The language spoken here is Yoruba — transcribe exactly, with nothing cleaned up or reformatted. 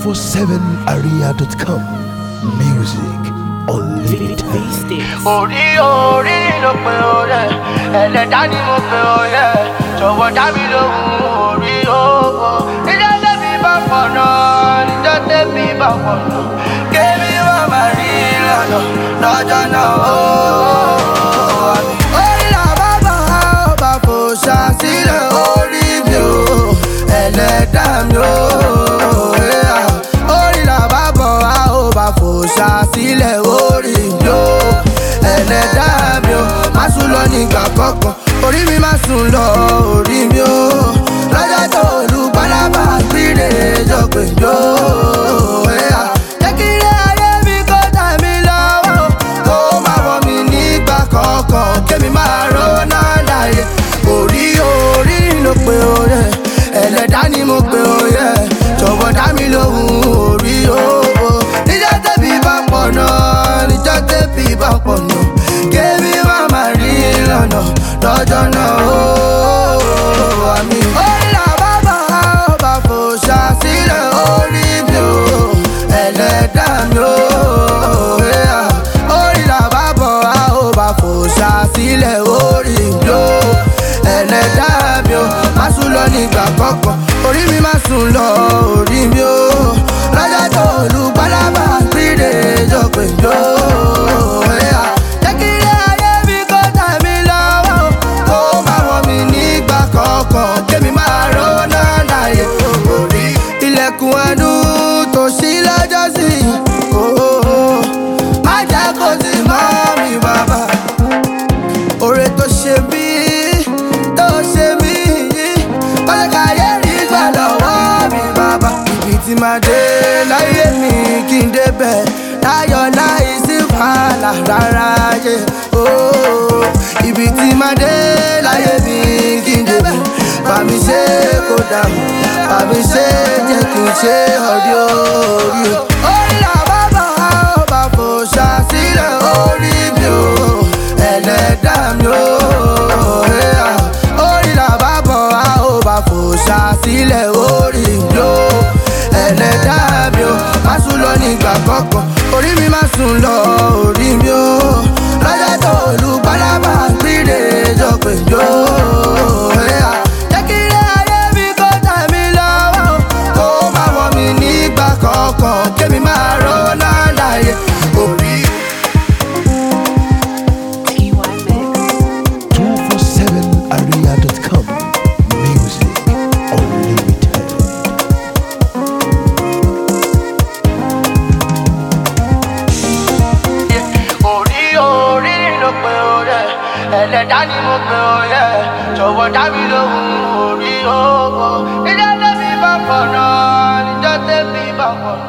four seven area dot com. Music unlimited. Orí orí ló pe orí ẹlẹ́dàá ni mo pe orí jọ̀wọ́ dá mi lóhùn orí owó. Níjọ́ tẹ́bí bá pọ̀nà níjọ́ tẹ́bí bá pọ̀nà kébí wọ́n máa rí lọ́nà lọ́jọ́ náà ó. Orí làbá bá ó bá fò ṣàṣìlẹ̀ orí mi ó ẹlẹ́dàá mi ó. Orí làbá bọ̀ á ó bá fò ṣàṣìlẹ̀ orí mi ó ẹlẹ́dàá mi ó. Má sùn lọ nígbà kọ̀ọ̀kan orí mi má sùn lọ orí mi ó. Lọ́jọ́ tó olùpálábà gbére jọ pé yó. Jẹ́ kí ilé ayé mi kó tà mí lọ́wọ́ kó má wọ̀ mí nígbà kọ̀ọ̀kan kémi máa rọ́nà láyé. Orí orí ló pe orí ẹlẹ́dàá ni mo pe orí jọ̀wọ́ dá mi lóhùn orí owó. Níjọ́ tẹ́bí bá pọ̀ náà níjọ́ tẹ́bí bá pọ̀ náà kémi má má rí lọ́nà lọ́jọ́ náà ó. Àmì orí làbá bá ó bá fò ṣàṣìlẹ̀ orí mi ó ẹlẹ́dàá mi ó. Orí làbá bọ̀ á ó bá fò ṣàṣìlẹ̀ orí mi ó ẹlẹ́dàá mi ó. Má sùn lọ nígbà kọ̀ọ̀kan orí mi má sùn lọ orí mi ó. Lọ́jọ́ tó olùpálábà gbére jọ pé yó. Jẹ́ kí ilé ayé mi kó tà mí lọ́wọ́ kó má wọ̀ mí nígbà kọ̀ọ̀kan kémi máa rọ́nà láyé. Orí ilẹ̀kùn àánú tó ṣí lọ́jọ́ sí má jẹ́ kó tì mọ́ mi bàbá. Oore tó ṣe mí tó ṣe mí kọ́lé káyé rí gbà lọ́wọ́ mi bàbá. Ibi tí máa dé láyé mi kí n débẹ̀ láyọ̀ láì sí wàhálà rárá yé. Ibi tí máa dé láyé mi kí n débẹ̀ bá mi ṣe kó dàrú bá mi ṣe jẹ́ kí n ṣe ọdí orí o. Orí làbá bá ó bá fò ṣàṣìlẹ̀ orí mi ó ẹlẹ́dàá mi ó. Orí làbá bọ̀ á ó bá fò ṣàṣìlẹ̀ orí mi ó ẹlẹ́dàá mi ó. Má sùn lọ nígbà kọ̀ọ̀kan orí mi má sùn lọ orí mi ó. Lọ́jọ́ tó olùpálábà gbére jọ pé yó. Jẹ́ kí ilé ayé mi kó tà mí lọ́wọ́ kó má wọ̀ mí nígbà kọ̀ọ̀kan kémi máa rọ́nà láyé. Orí two four seven area dot com. Music unlimited. orí orí ló pe orí ẹlẹ́dàá ni mo pe orí jọ̀wọ́ dá mi lóhùn orí owó. Níjọ́ tẹ́bí bá pọ̀ náà níjọ́ tẹ́bí bá pọ̀ náà